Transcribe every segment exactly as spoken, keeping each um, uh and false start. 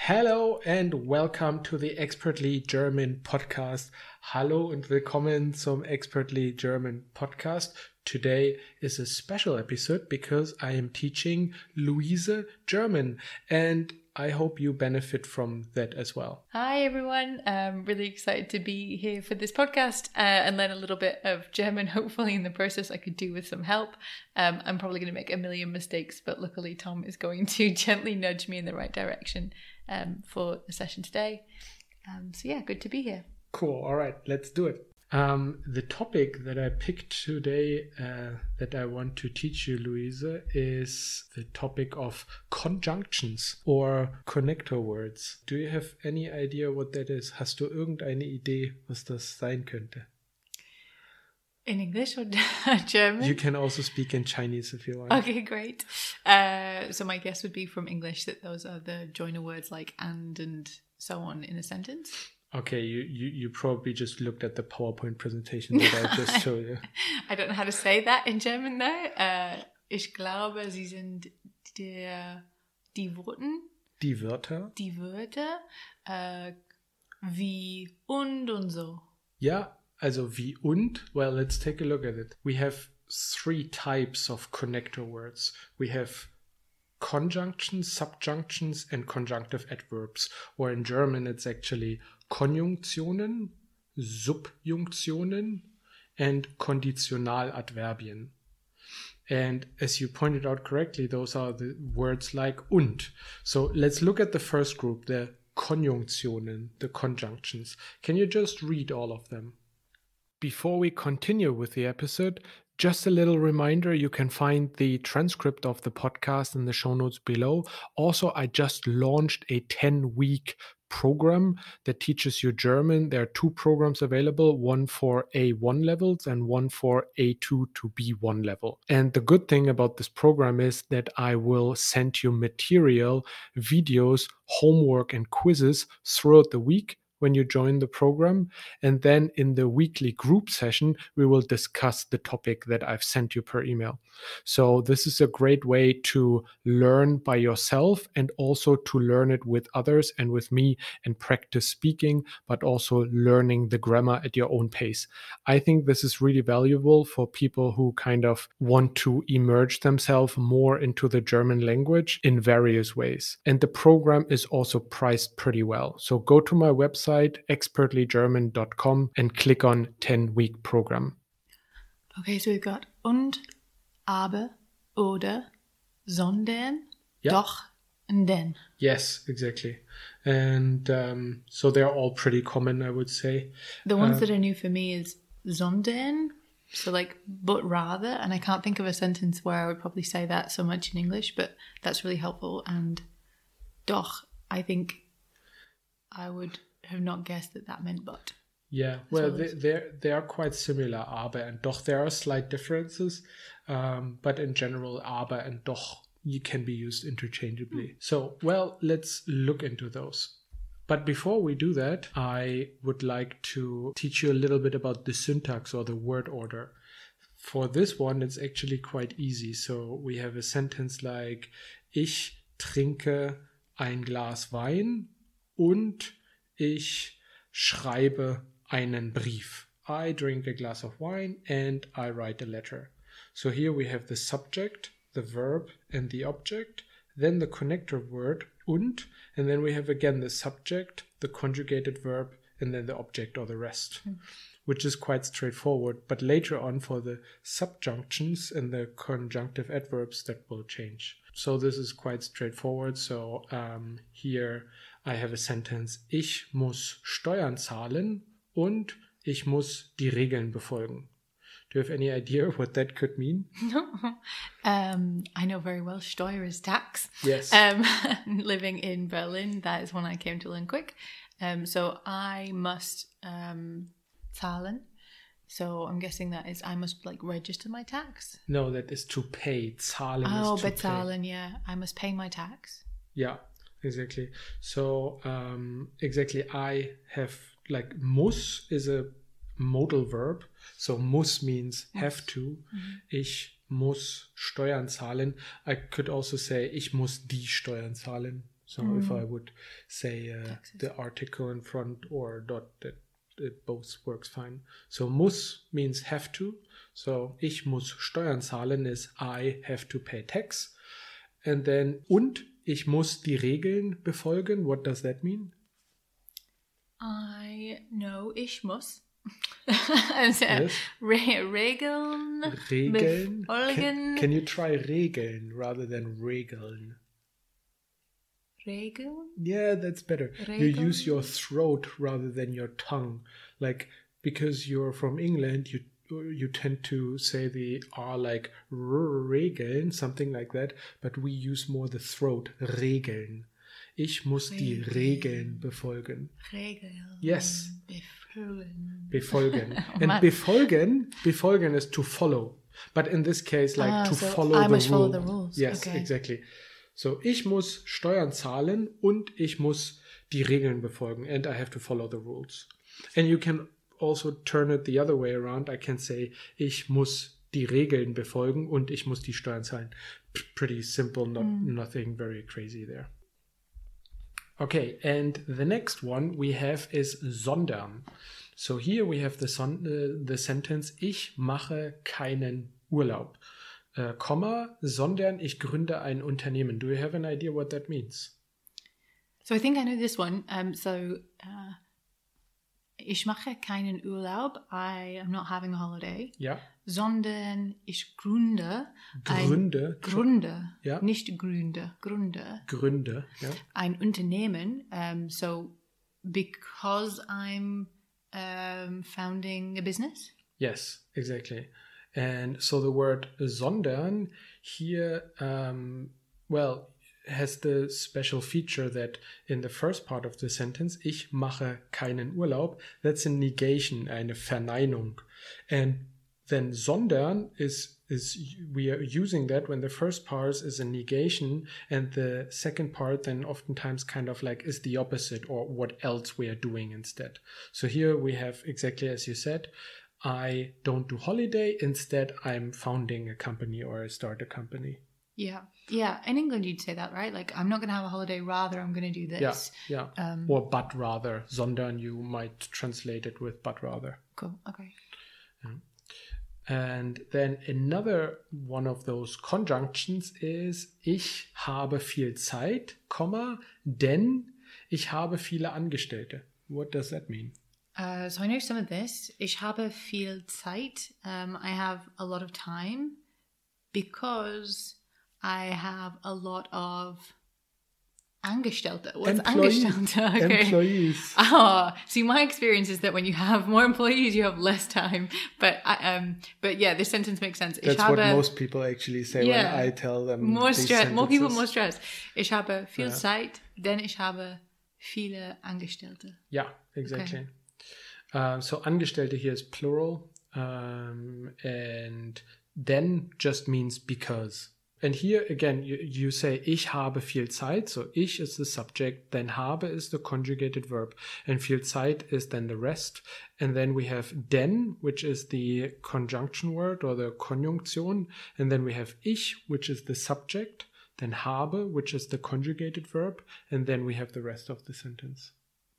Hello and welcome to the Expertly German Podcast. Hallo und willkommen zum Expertly German Podcast. Today is a special episode because I am teaching Luise German and I hope you benefit from that as well. Hi everyone, I'm really excited to be here for this podcast uh, and learn a little bit of German. Hopefully in the process I could do with some help. Um, I'm probably going to make a million mistakes, but luckily Tom is going to gently nudge me in the right direction um, for the session today. Um, so yeah, good to be here. Cool, all right, let's do it. Um, the topic that I picked today uh, that I want to teach you, Luise, is the topic of conjunctions or connector words. Do you have any idea what that is? Hast du irgendeine Idee, was das sein könnte? In English or German? You can also speak in Chinese if you want. Okay, great. Uh, so my guess would be from English that those are the joiner words like and and so on in a sentence. Okay, you, you, you probably just looked at the PowerPoint presentation that I just showed you. I don't know how to say that in German though. Uh, ich glaube, sie sind der, die Worten. Die Wörter. Die Wörter. Uh, wie und und so. Ja, also wie und. Well, let's take a look at it. We have three types of connector words. We have conjunctions, subjunctions, and conjunctive adverbs. Or in German, it's actually Konjunktionen, Subjunktionen, and Konditionaladverbien. And as you pointed out correctly, those are the words like und. So let's look at the first group, the Konjunktionen, the conjunctions. Can you just read all of them? Before we continue with the episode, just a little reminder, you can find the transcript of the podcast in the show notes below. Also, I just launched a ten-week program that teaches you German. There are two programs available, one for A one levels and one for A two to B one level. And the good thing about this program is that I will send you material, videos, homework, and quizzes throughout the week when you join the program. And then in the weekly group session, we will discuss the topic that I've sent you per email. So this is a great way to learn by yourself and also to learn it with others and with me and practice speaking, but also learning the grammar at your own pace. I think this is really valuable for people who kind of want to immerse themselves more into the German language in various ways. And the program is also priced pretty well. So go to my website, expertly german dot com, and click on ten-week program. Okay, so we've got und, aber, oder, sondern, yeah. doch, and then. Yes, exactly. And um, so they're all pretty common, I would say. The ones uh, that are new for me is sondern, so like but rather, and I can't think of a sentence where I would probably say that so much in English, but that's really helpful. And doch, I think I would have not guessed that that meant but. Yeah, well, they they're, they are quite similar, aber and doch. There are slight differences, um, but in general, aber and doch you can be used interchangeably. Mm. So, well, let's look into those. But before we do that, I would like to teach you a little bit about the syntax or the word order. For this one, it's actually quite easy. So we have a sentence like, ich trinke ein Glas Wein und ich schreibe einen Brief. I drink a glass of wine and I write a letter. So here we have the subject, the verb, and the object, then the connector word und, and then we have again the subject, the conjugated verb, and then the object or the rest, mm. which is quite straightforward. But later on for the subjunctions and the conjunctive adverbs, that will change. So this is quite straightforward. So um, here I have a sentence, ich muss Steuern zahlen und ich muss die Regeln befolgen. Do you have any idea what that could mean? No. Um, I know very well Steuer is tax. Yes. Um, living in Berlin, that is one I came to learn quick. Um, so I must um, zahlen. So I'm guessing that is I must like register my tax. No, that is to pay. Zahlen oh, is to bezahlen, pay. yeah. I must pay my tax. Yeah, exactly. So um, exactly, I have like muss is a modal verb. So muss means muss. Have to. Mm-hmm. Ich muss Steuern zahlen. I could also say ich muss die Steuern zahlen. So Mm. if I would say uh, Taxes. the article in front or dot, that it both works fine. So muss means have to. So ich muss Steuern zahlen is I have to pay tax. And then und ich muss die Regeln befolgen. What does that mean? I know ich muss. Also, Yes. Re Regeln. Regeln. Befolgen. Can, can you try Regeln rather than Regeln? Regeln? Yeah, that's better. You use your throat rather than your tongue. Like, because you're from England, you you tend to say the R like Regeln, something like that, but we use more the throat, Regeln. Ich muss die Regeln befolgen. Regeln. Yes. Befolgen. Befolgen. Oh, And man. befolgen, befolgen is to follow. But in this case, like Ah, to so follow I the must follow rule. the rules. Yes, Okay. exactly. So, ich muss Steuern zahlen und ich muss die Regeln befolgen. And I have to follow the rules. And you can also turn it the other way around. I can say, ich muss die Regeln befolgen und ich muss die Steuern zahlen. P- Pretty simple, not, Mm. nothing very crazy there. Okay, and the next one we have is sondern. So here we have the, son, uh, the sentence, ich mache keinen Urlaub. Uh, Komma, sondern ich gründe ein Unternehmen. Do you have an idea what that means? So I think I know this one. Um, so uh, ich mache keinen Urlaub. I am not having a holiday. Ja, Sondern ich gründe ein Gründe. Gründe, Ja. nicht Gründe, Gründe Gründe, ja. ein Unternehmen. Um, so because I'm um, founding a business. Yes, exactly. And so the word sondern here, um, well, has the special feature that in the first part of the sentence, ich mache keinen Urlaub, that's a negation, eine Verneinung. And then sondern is, is we are using that when the first part is a negation and the second part then oftentimes kind of like is the opposite or what else we are doing instead. So here we have exactly as you said, I don't do holiday. Instead, I'm founding a company or I start a company. Yeah. Yeah. In England, you'd say that, right? Like, I'm not going to have a holiday. Rather, I'm going to do this. Yeah, yeah. Um, or but rather. Sondern, you might translate it with but rather. Cool. Okay. Yeah. And then another one of those conjunctions is ich habe viel Zeit, Komma, denn ich habe viele Angestellte. What does that mean? Uh, so I know some of this. Ich habe viel Zeit. Um, I have a lot of time because I have a lot of Angestellte. What's Employees. Angestellte? Okay. Employees. Oh, see, my experience is that when you have more employees, you have less time. But I, um, but yeah, this sentence makes sense. That's ich habe what most people actually say Yeah. when I tell them more these stress. More people, sentences. more stress. Ich habe viel Ja. Zeit, denn ich habe viele Angestellte. Yeah, exactly. Uh, so Angestellte here is plural, um, and then just means because. And here again, you, you say ich habe viel Zeit. So ich is the subject, then habe is the conjugated verb, and viel Zeit is then the rest. And then we have denn, which is the conjunction word or the Konjunktion, and then we have ich, which is the subject, then habe, which is the conjugated verb, and then we have the rest of the sentence.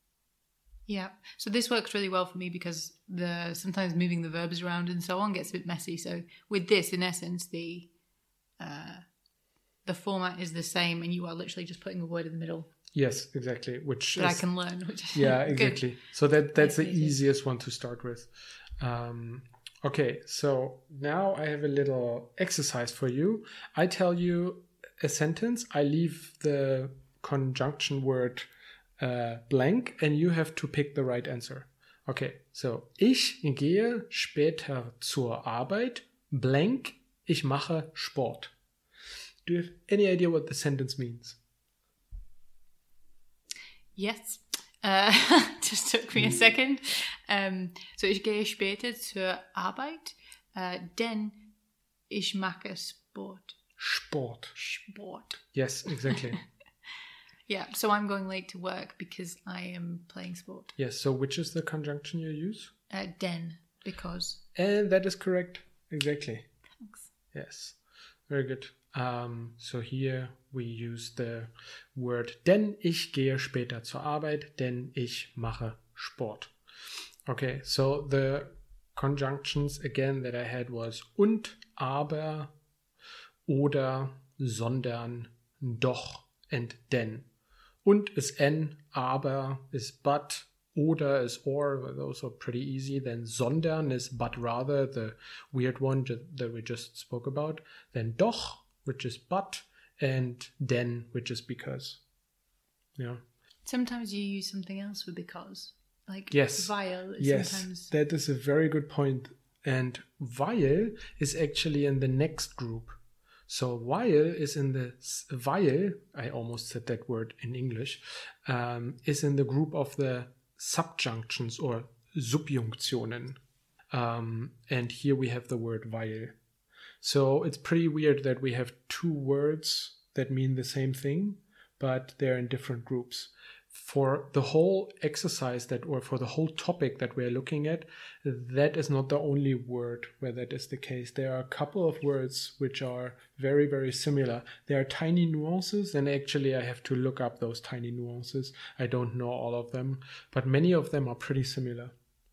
Yeah. So this works really well for me because the sometimes moving the verbs around and so on gets a bit messy. So with this, in essence, the uh, the format is the same, and you are literally just putting a word in the middle Yes, exactly. Which that I is, can learn. Which is yeah, good. exactly. So that that's the That's easy. easiest one to start with. Um, okay, so now I have a little exercise for you. I tell you a sentence. I leave the conjunction word uh, blank, and you have to pick the right answer. Okay, so ich gehe später zur Arbeit. Blank. Ich mache Sport. Do you have any idea what the sentence means? Yes. Uh, just took me a second. Um, so ich gehe später zur Arbeit, uh, denn ich mache Sport. Sport. Sport. Yes, exactly. Yeah. So I'm going late to work because I am playing sport. Yes, so which is the conjunction you use? Uh, denn because. And that is correct. Exactly. Thanks. Yes. Very good. Um, so here we use the word denn ich gehe später zur Arbeit, denn ich mache Sport. Okay, so the conjunctions again that I had was und, aber, oder, sondern, doch and denn. Und is n, aber is but, oder is or, those are pretty easy. Then sondern is but rather, the weird one that we just spoke about. Then doch, which is but, and denn, which is because. Yeah. Sometimes you use something else with because. Like yes. weil is yes, sometimes... that is a very good point. And weil is actually in the next group. So while is in the while, I almost said that word in English, um, is in the group of the subjunctions or Subjunktionen. Um, and here we have the word weil. So it's pretty weird that we have two words that mean the same thing, but they're in different groups. For the whole exercise that, or for the whole topic that we're looking at, that is not the only word where that is the case. There are a couple of words which are very, very similar. There are tiny nuances, and actually I have to look up those tiny nuances. I don't know all of them, but many of them are pretty similar.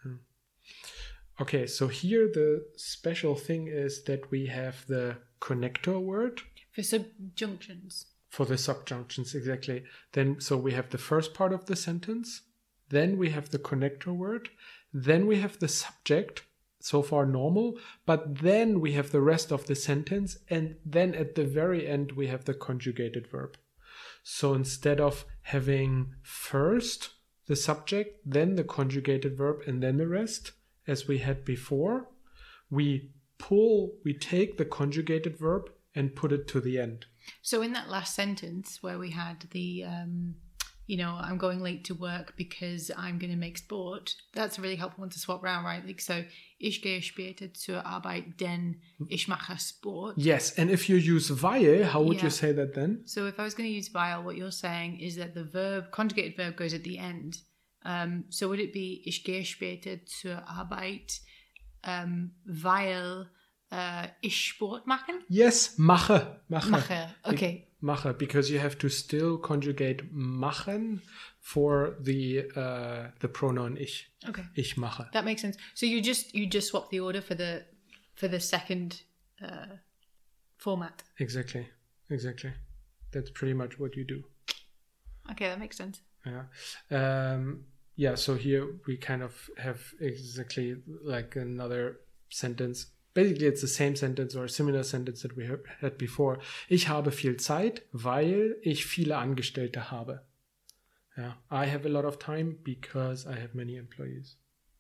Okay, so here the special thing is that we have the connector word. For subjunctions. For the subjunctions, exactly. Then, so we have the first part of the sentence, then we have the connector word, then we have the subject, so far normal, but then we have the rest of the sentence, and then at the very end we have the conjugated verb. So instead of having first the subject, then the conjugated verb, and then the rest, as we had before, we pull, we take the conjugated verb and put it to the end. So in that last sentence where we had the, um, you know, I'm going late to work because I'm going to make sport, that's a really helpful one to swap around, right? Like, so, ich gehe später zur Arbeit, denn ich mache Sport. Yes, and if you use weil, how would yeah. you say that then? So if I was going to use weil, what you're saying is that the verb, conjugated verb goes at the end. Um, so would it be, ich gehe später zur Arbeit, um, weil... Uh, ich Sport machen? Yes, mache. Mache. Mache, okay. Mache, because you have to still conjugate machen for the uh, the pronoun ich. Okay. Ich mache. That makes sense. So you just you just swap the order for the for the second uh, format. Exactly. Exactly. That's pretty much what you do. Okay, that makes sense. Yeah. Um, yeah, so here we kind of have exactly like another sentence. Basically, it's the same sentence or a similar sentence that we had before. Ich habe viel Zeit, weil ich viele Angestellte habe. Yeah, I have a lot of time because I have many employees.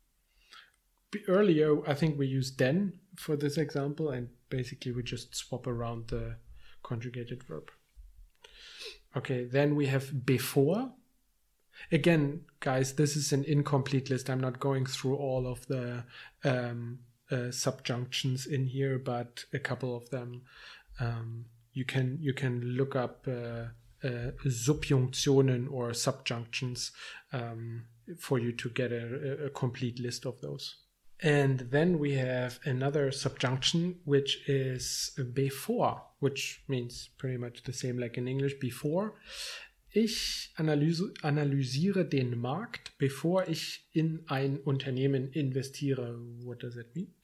Earlier, I think we used then for this example, and basically we just swap around the conjugated verb. Okay, then we have before. Again, guys, this is an incomplete list. I'm not going through all of the um, Uh, subjunctions in here, but a couple of them um, you can you can look up uh, uh, Subjunktionen or subjunctions um, for you to get a, a complete list of those. And then we have another subjunction which is before, which means pretty much the same like in English, before. Ich analyse, analysiere den Markt, bevor ich in ein Unternehmen investiere. What does that mean?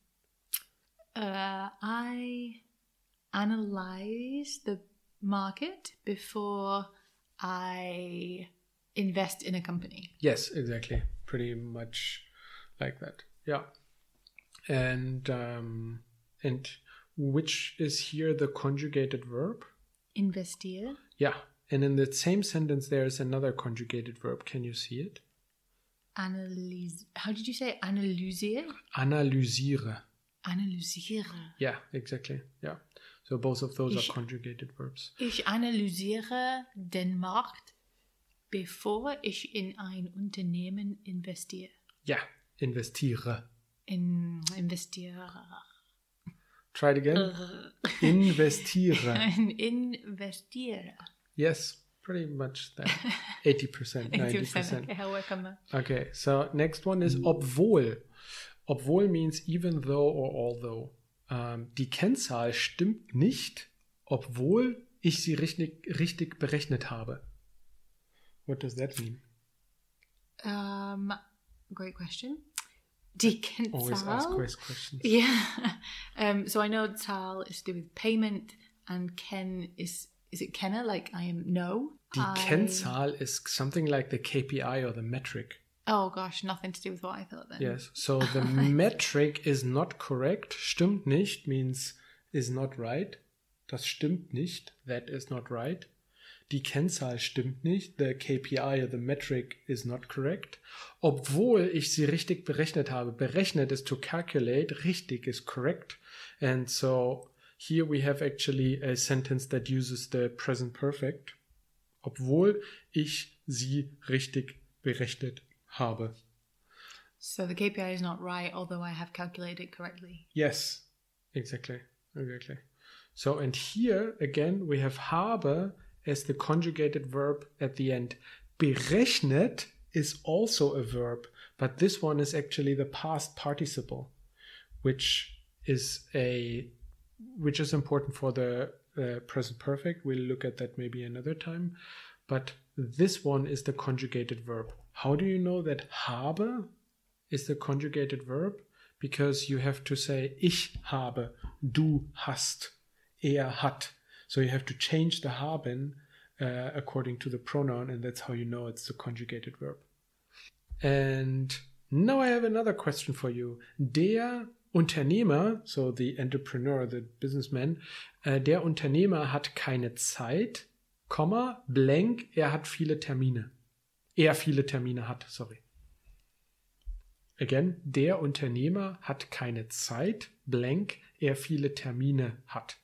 Uh, I analyze the market before I invest in a company. Yes, exactly. Pretty much like that. Yeah. And um, and which is here the conjugated verb? Investiere. Yeah. And in the same sentence, there is another conjugated verb. Can you see it? Analyse. How did you say analysiere? Analysiere. Analysiere. Yeah, exactly. Yeah. So both of those ich, are conjugated verbs. Ich analysiere den Markt, bevor ich in ein Unternehmen investiere. Ja, investiere. In, investiere. Try it again. Investiere. Investiere. Yes, pretty much that. eighty percent, ninety percent. Okay, I'll work on that. Okay, so next one is obwohl. Obwohl means even though or although. Um, die Kennzahl stimmt nicht, obwohl ich sie richtig, richtig berechnet habe. What does that mean? Um, great question. Die Kennzahl. Always ask great questions. Yeah. Um, so I know Zahl is to do with payment, and Ken is, is it Kenner, like I am no? Die I... Kennzahl is something like the K P I or the metric. Oh gosh, nothing to do with what I thought then. Yes, so the metric is not correct. Stimmt nicht means is not right. Das stimmt nicht. That is not right. Die Kennzahl stimmt nicht. The K P I or the metric is not correct. Obwohl ich sie richtig berechnet habe. Berechnet is to calculate. Richtig is correct. And so here we have actually a sentence that uses the present perfect. Obwohl ich sie richtig berechnet habe. So the K P I is not right, although I have calculated it correctly. Yes, exactly. Exactly. So, and here again we have habe as the conjugated verb at the end. Berechnet is also a verb, but this one is actually the past participle, which is a which is important for the uh, present perfect. We'll look at that maybe another time. But this one is the conjugated verb. How do you know that habe is the conjugated verb? Because you have to say ich habe, du hast, er hat. So you have to change the haben uh, according to the pronoun, and that's how you know it's the conjugated verb. And now I have another question for you. Der Unternehmer, so the entrepreneur, the businessman, uh, der Unternehmer hat keine Zeit, Komma, blank, er hat viele Termine. Er viele Termine hat, sorry. Again, der Unternehmer hat keine Zeit, blank, er viele Termine hat.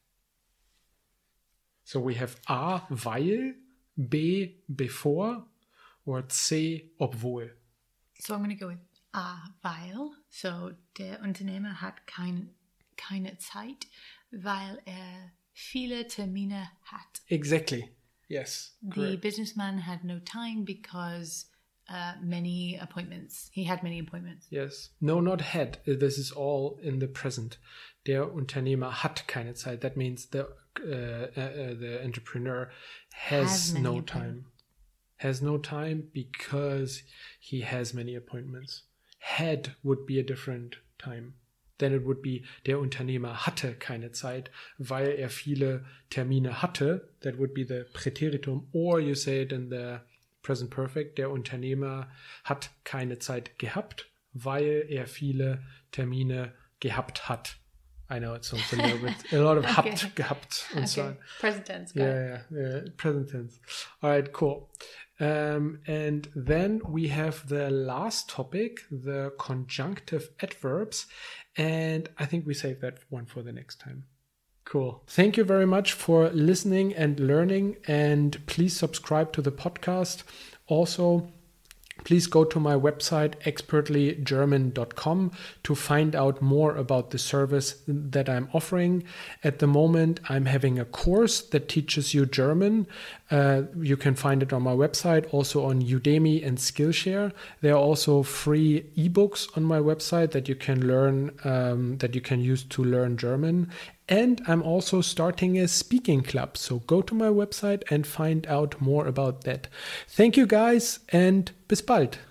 So we have A, weil, B, bevor, or C, obwohl. So I'm going to go with A, weil. So der Unternehmer hat kein, keine Zeit, weil er viele Termine hat. Exactly. Yes. The correct. businessman had no time because uh, many appointments. He had many appointments. Yes. No, not had. This is all in the present. Der Unternehmer hat keine Zeit. That means the uh, uh, the entrepreneur has, Has many no appointments. time. Has no time because he has many appointments. Had would be a different time. Then it would be, der Unternehmer hatte keine Zeit, weil er viele Termine hatte. That would be the Präteritum. Or you say it in the present perfect, der Unternehmer hat keine Zeit gehabt, weil er viele Termine gehabt hat. I know it sounds a little bit, a lot of Okay. habt, gehabt und so. Okay. Present tense. got it. Yeah, yeah, yeah, present tense. All right, cool. Um, and then we have the last topic, the conjunctive adverbs. And I think we save that one for the next time. Cool. Thank you very much for listening and learning. And please subscribe to the podcast. Also, please go to my website, expertly german dot com, to find out more about the service that I'm offering. At the moment, I'm having a course that teaches you German. Uh, you can find it on my website, also on Udemy and Skillshare. There are also free ebooks on my website that you can learn, um, that you can use to learn German. And I'm also starting a speaking club. So go to my website and find out more about that. Thank you guys, and bis bald.